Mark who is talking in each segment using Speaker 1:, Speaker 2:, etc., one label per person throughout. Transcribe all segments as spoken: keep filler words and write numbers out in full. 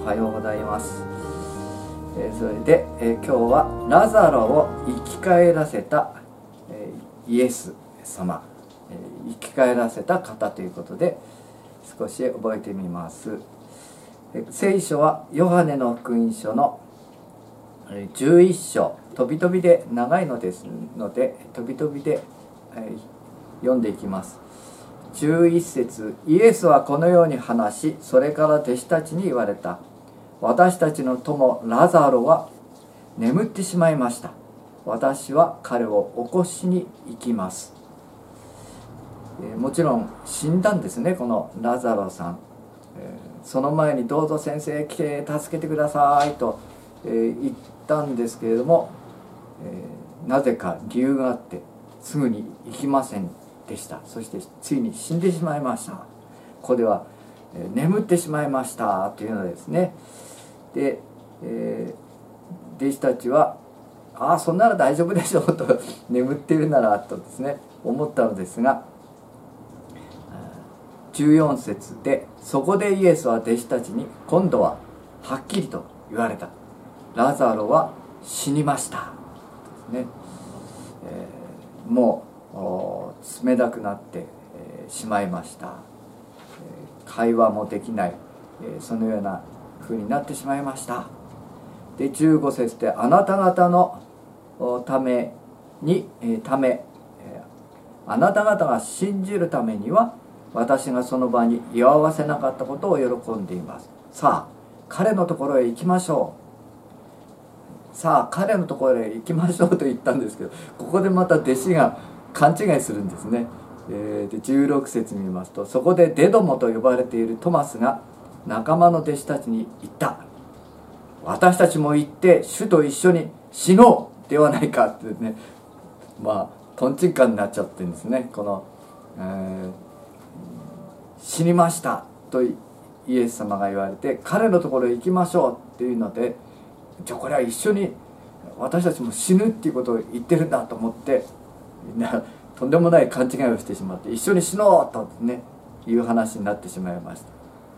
Speaker 1: おはようございます。えー、それで、えー、今日はラザロを生き返らせた、えー、イエス様、えー、生き返らせた方ということで少し覚えてみます。えー、聖書はヨハネの福音書のじゅういっ章、飛び飛びで長いのですので飛び飛びで、えー、読んでいきます。じゅういっ節、イエスはこのように話し、それから弟子たちに言われた。私たちの友ラザロは眠ってしまいました。私は彼を起こしに行きます。えー、もちろん死んだんですね、このラザロさん。えー、その前にどうぞ先生来て助けてくださいと、えー、言ったんですけれども、えー、なぜか理由があってすぐに行きませんでした。そしてついに死んでしまいました。ここでは、えー、眠ってしまいましたというのですね。で、えー、弟子たちはああそんなら大丈夫でしょうと眠っているならとですね思ったのですが、じゅうよん節でそこでイエスは弟子たちに今度ははっきりと言われた。ラザロは死にましたですね。えー、もう冷たくなって、えー、しまいました。えー、会話もできない、えー、そのような風になってしまいました。でじゅうご節であなた方のために、えー、ため、えー、あなた方が信じるためには私がその場に居合わせなかったことを喜んでいます。さあ彼のところへ行きましょう。さあ彼のところへ行きましょうと言ったんですけど、ここでまた弟子が勘違いするんですね。えー、でじゅうろく節見ますと、そこでデドモと呼ばれているトマスが仲間の弟子たちに言った。私たちも行って主と一緒に死のうではないかってね、まあとんちんかんになっちゃってるんですね。この、えー、死にましたとイエス様が言われて彼のところへ行きましょうっていうので、じゃあこれは一緒に私たちも死ぬっていうことを言ってるんだと思ってみんなとんでもない勘違いをしてしまって一緒に死のうとねいう話になってしまいました。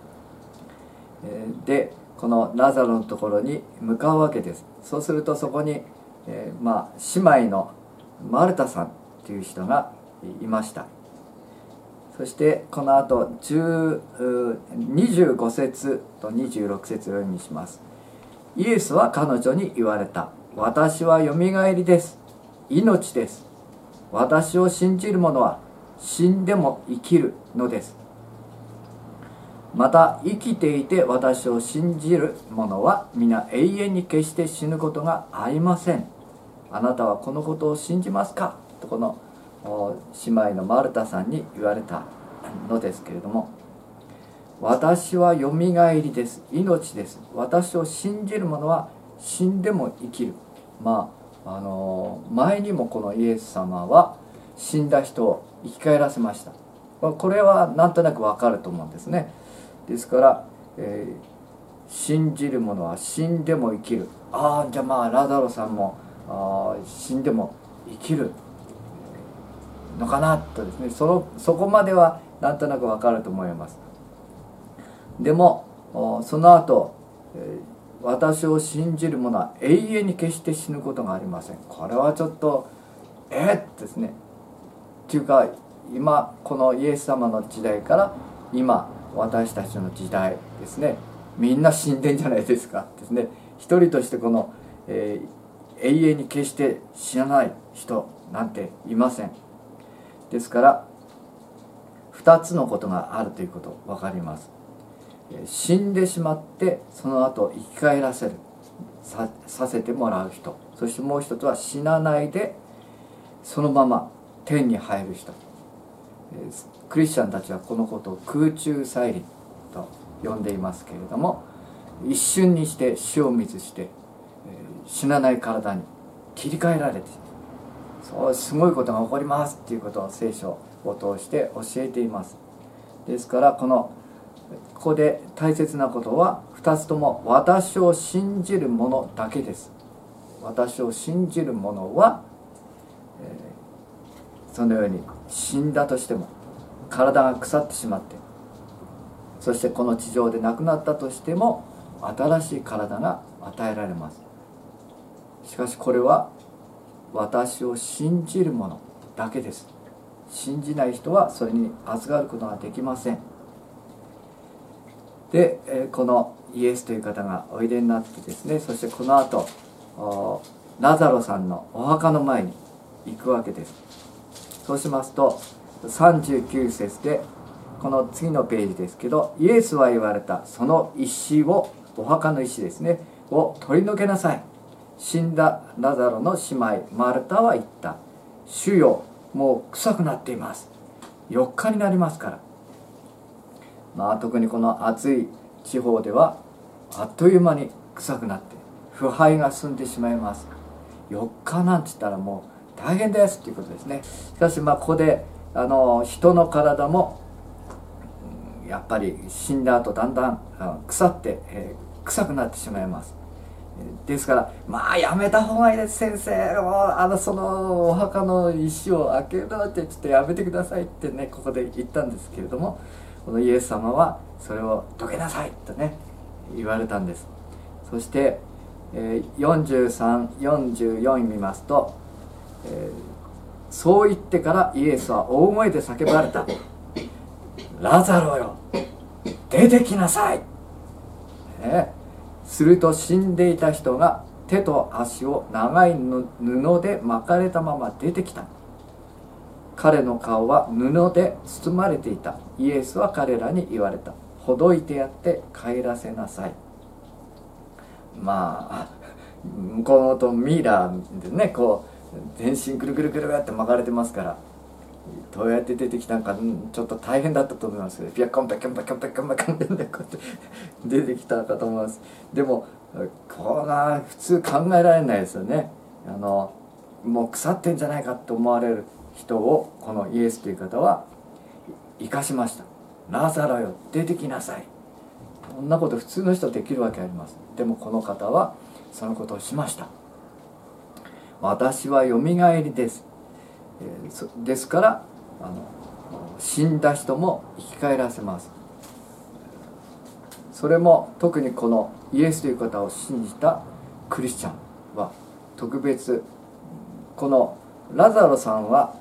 Speaker 1: でこのラザロのところに向かうわけです。そうするとそこに、えー、まあ姉妹のマルタさんという人がいました。そしてこの後にじゅうご節とにじゅうろく節を読みします。イエスは彼女に言われた。私はよみがえりです。命です。私を信じる者は死んでも生きるのです。また生きていて私を信じる者は皆永遠に決して死ぬことがありません。あなたはこのことを信じますかとこの姉妹のマルタさんに言われたのですけれども、私はよみがえりです。命です。私を信じる者は死んでも生きる。まああの前にもこのイエス様は死んだ人を生き返らせました。これはなんとなくわかると思うんですね。ですから、えー、信じる者は死んでも生きる。ああじゃあまあラザロさんもあ死んでも生きるのかなとですね、そのそこまではなんとなくわかると思います。でもその後、えー、私を信じる者は永遠に決して死ぬことがありません。これはちょっとえー、っですねっていうか、今このイエス様の時代から今私たちの時代ですね、みんな死んでんじゃないですかですね。一人としてこの、えー、永遠に決して死なない人なんていません。ですからふたつのことがあるということ分かります。死んでしまってその後生き返らせる さ, させてもらう人、そしてもう一つは死なないでそのまま天に入る人。クリスチャンたちはこのことを空中再臨と呼んでいますけれども、一瞬にして死を滅して死なない体に切り替えられて、そうすごいことが起こりますっていうことを聖書を通して教えています。ですからこのここで大切なことはふたつとも私を信じる者だけです。私を信じる者は、えー、そのように死んだとしても体が腐ってしまって、そしてこの地上で亡くなったとしても新しい体が与えられます。しかしこれは私を信じる者だけです。信じない人はそれに預かることができません。でこのイエスという方がおいでになってですね、そしてこの後ラザロさんのお墓の前に行くわけです。そうしますとさんじゅうきゅう節で、この次のページですけど、イエスは言われた。その石を、お墓の石ですね、を取り除けなさい。死んだラザロの姉妹マルタは言った。主よ、もう臭くなっています。よっかになりますから。まあ特にこの暑い地方ではあっという間に臭くなって腐敗が進んでしまいます。よっかなんて言ったらもう大変ですっていうことですね。しかしまあここであの人の体もやっぱり死んだ後だんだん腐って、えー、臭くなってしまいます。ですからまあやめた方がいいです、先生。あのそのお墓の石を開けるのってちょっとやめてくださいってね、ここで言ったんですけれども、このイエス様はそれをどけなさいとね言われたんです。そして、えー、よんじゅうさん、よんじゅうよん見ますと、えー、そう言ってからイエスは大声で叫ばれた。ラザロよ、出てきなさい、ね、すると死んでいた人が手と足を長い布で巻かれたまま出てきた。彼の顔は布で包まれていた。イエスは彼らに言われた。ほどいてやって帰らせなさい。まあ向こうのとミイラでね、こう全身ぐるぐるぐるって巻かれてますから、どうやって出てきたのかちょっと大変だったと思いますけど、ピャッコンピャッコンピャッコンピャッコンピャッコンってこうやって出てきたかと思います。でもこれが普通考えられないですよね。あのもう腐ってんじゃないかと思われる人をこのイエスという方は生かしました。ラザロよ、出てきなさい。こんなこと普通の人できるわけあります。でもこの方はそのことをしました。私はよみがえりです。えー、ですからあの死んだ人も生き返らせます。それも特にこのイエスという方を信じたクリスチャンは特別。このラザロさんは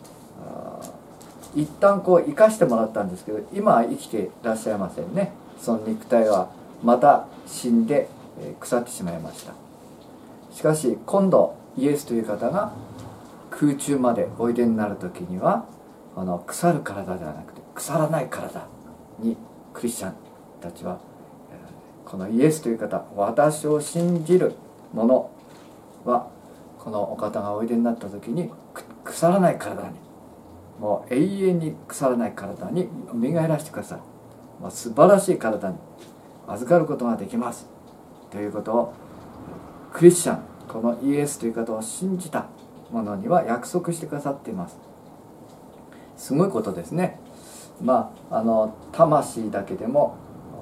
Speaker 1: 一旦こう生かしてもらったんですけど、今は生きていらっしゃいませんね。その肉体はまた死んで腐ってしまいました。しかし今度イエスという方が空中までおいでになる時には、あの腐る体ではなくて腐らない体にクリスチャンたちは、このイエスという方、私を信じる者はこのお方がおいでになった時に腐らない体に、もう永遠に腐らない体に蘇らせてください。もう素晴らしい体に預かることができますということをクリスチャン、このイエスという方を信じた者には約束してくださっています。すごいことですね。まああの魂だけでも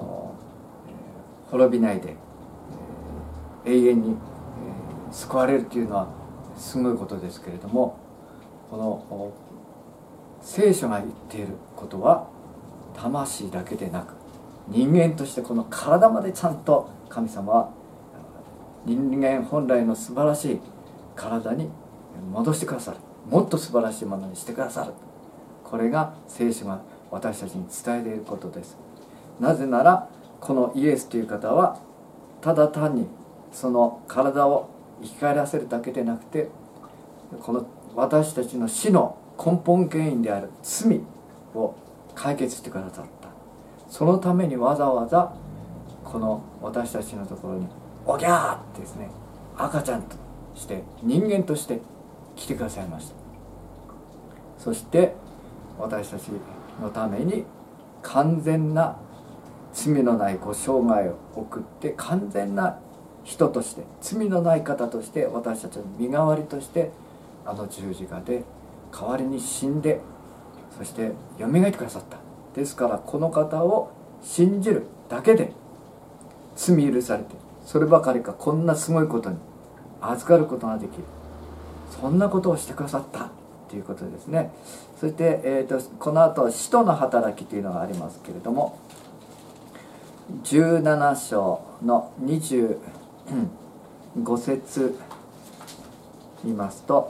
Speaker 1: 滅びないで、えー、永遠に、えー、救われるというのはすごいことですけれども、この聖書が言っていることは魂だけでなく人間としてこの体までちゃんと神様は人間本来の素晴らしい体に戻してくださる。もっと素晴らしいものにしてくださる。これが聖書が私たちに伝えていることです。なぜならこのイエスという方はただ単にその体を生き返らせるだけでなくて、この私たちの死の根本原因である罪を解決してくださった。そのためにわざわざこの私たちのところにおぎゃーってですね、赤ちゃんとして人間として来てくださいました。そして私たちのために完全な罪のないご生涯を送って完全な人として罪のない方として私たちの身代わりとしてあの十字架で代わりに死んで、そしてよみがえってくださった。ですからこの方を信じるだけで罪許されて、そればかりかこんなすごいことに預かることができる、そんなことをしてくださったということですね。そして、えー、とこの後使徒の働きというのがありますけれども、 じゅうなな章のにじゅうご節見ますと、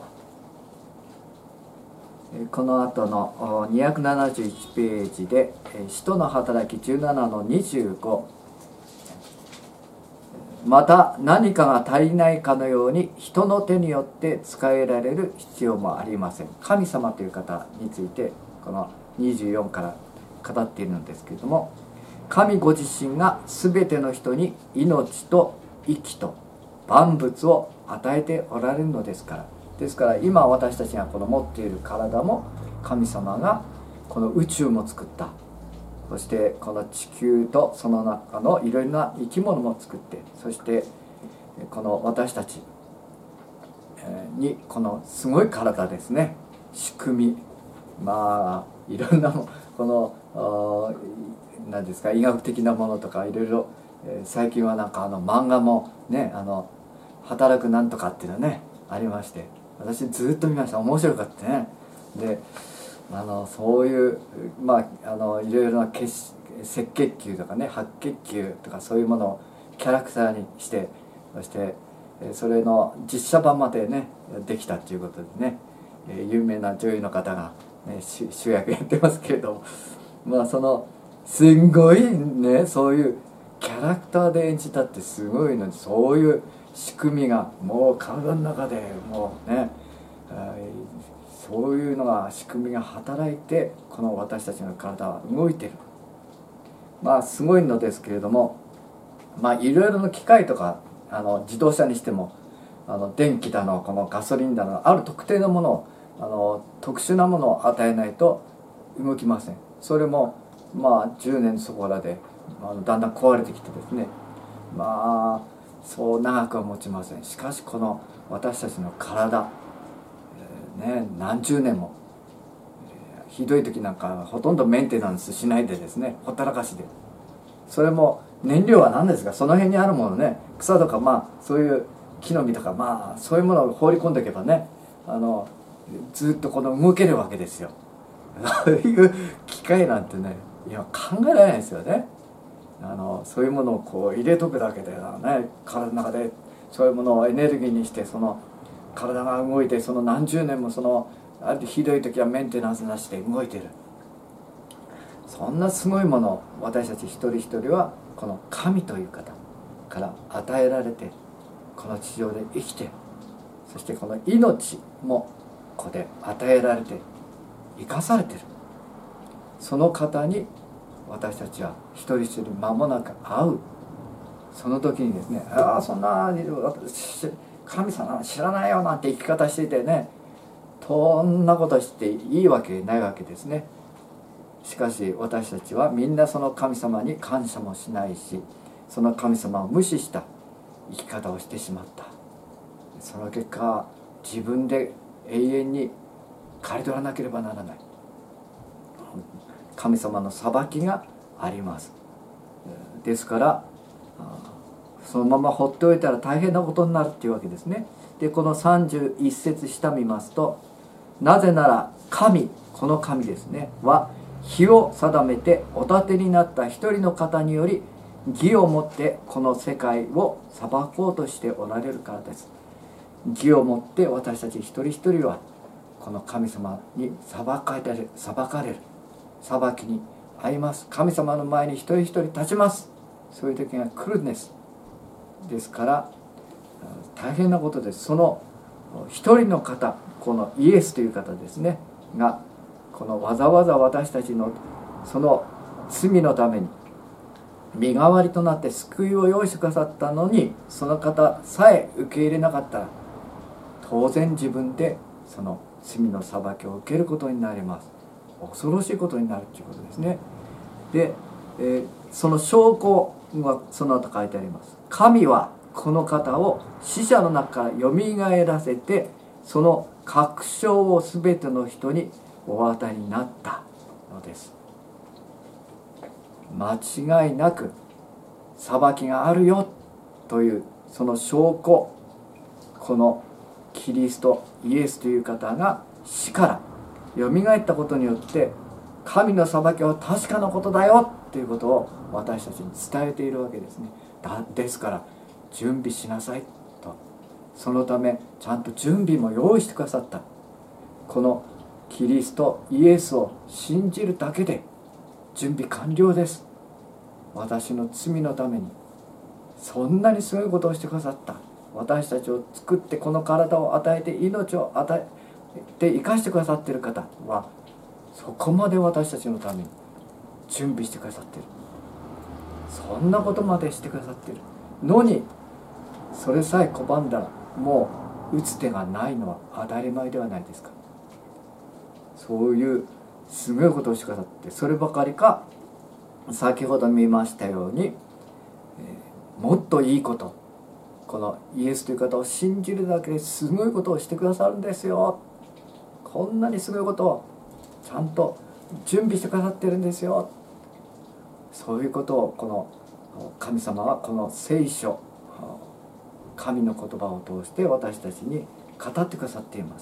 Speaker 1: この後のにひゃくななじゅういちページで「使徒の働きじゅうななのにじゅうご」また何かが足りないかのように人の手によって使えられる必要もありません。神様という方についてこのにじゅうよんから語っているのですけれども、神ご自身が全ての人に命と息と万物を与えておられるのですから。ですから今私たちがこの持っている体も神様がこの宇宙も作った、そしてこの地球とその中のいろいろな生き物も作って、そしてこの私たちにこのすごい体ですね、仕組み、まあいろんなこの何ですか、医学的なものとかいろいろ、最近はなんかあの漫画もね、あの働くなんとかっていうのねありまして、私ずっと見ました。面白かったね。であのそういうまああのいろいろな赤血球とかね、白血球とかそういうものをキャラクターにして、そしてそれの実写版までねできたっていうことでね、有名な女優の方が、ね、主役やってますけれども、まあそのすんごいね、そういうキャラクターで演じたってすごいのに、そういう仕組みがもう体の中でもうね、そういうのが仕組みが働いてこの私たちの体は動いている。まあすごいのですけれども、まあいろいろな機械とかあの自動車にしてもあの電気だのこのガソリンだのある特定のものをあの特殊なものを与えないと動きません。それもまあじゅうねんそこらであのだんだん壊れてきてですね、まあそう長くは持ちません。しかしこの私たちの体、えーね、何十年も、えー、ひどい時なんかほとんどメンテナンスしないでですね、ほったらかしで、それも燃料は何ですか、その辺にあるものね、草とかまあそういう木の実とかまあそういうものを放り込んでいけばね、あのずっとこの動けるわけですよ。そういう機械なんてね今考えられないですよね。あのそういうものをこう入れとくだけでね、体の中でそういうものをエネルギーにして、その体が動いて、その何十年もそのあるひどい時はメンテナンスなしで動いてる。そんなすごいものを私たち一人一人はこの神という方から与えられて、この地上で生きて、そしてこの命もここで与えられて生かされている。その方に私たちは一人一人間もなく会う。その時にですね、ああそんな神様知らないよなんて生き方していてね、そんなことしていいわけないわけですね。しかし私たちはみんなその神様に感謝もしないし、その神様を無視した生き方をしてしまった。その結果自分で永遠に刈り取らなければならない神様の裁きがあります。ですからそのまま放っておいたら大変なことになるっていうわけですね。でこのさんじゅういち節下見ますと、なぜなら神、この神ですねは日を定めてお立てになった一人の方により義をもってこの世界を裁こうとしておられるからです。義をもって私たち一人一人はこの神様に裁かれる、裁かれる、裁きに遭います。神様の前に一人一人立ちます。そういう時が来るんです。ですから大変なことです。その一人の方、このイエスという方ですねが、このわざわざ私たちのその罪のために身代わりとなって救いを用意してくださったのに、その方さえ受け入れなかったら当然自分でその罪の裁きを受けることになります。恐ろしいことになるということですね。で、えー、その証拠がその後書いてあります。神はこの方を死者の中からよみがえらせて、その確証を全ての人にお与えになったのです。間違いなく裁きがあるよというその証拠、このキリストイエスという方が死からよみがえったことによって神の裁きは確かなことだよということを私たちに伝えているわけですね。だですから準備しなさいと。そのためちゃんと準備も用意してくださった。このキリストイエスを信じるだけで準備完了です。私の罪のためにそんなにすごいことをしてくださった。私たちを作ってこの体を与えて命を与えて生かしてくださっている方はそこまで私たちのために準備してくださっている。そんなことまでしてくださっているのに、それさえ拒んだらもう打つ手がないのは当たり前ではないですか。そういうすごいことをしてくださって、そればかりか先ほど見ましたように、えー、もっといいこと、このイエスという方を信じるだけですごいことをしてくださるんですよ。こんなにすごいことをちゃんと準備してくださってるんですよ。そういうことをこの神様はこの聖書、神の言葉を通して私たちに語ってくださっています。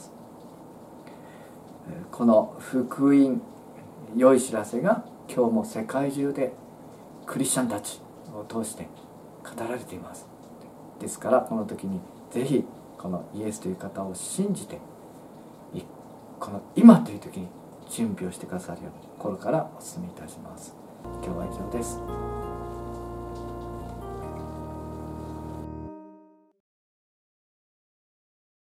Speaker 1: この福音、良い知らせが今日も世界中でクリスチャンたちを通して語られています。ですからこの時にぜひこのイエスという方を信じて、この今という時に準備をしてくださるように心からお勧めいたします。今日は以上です。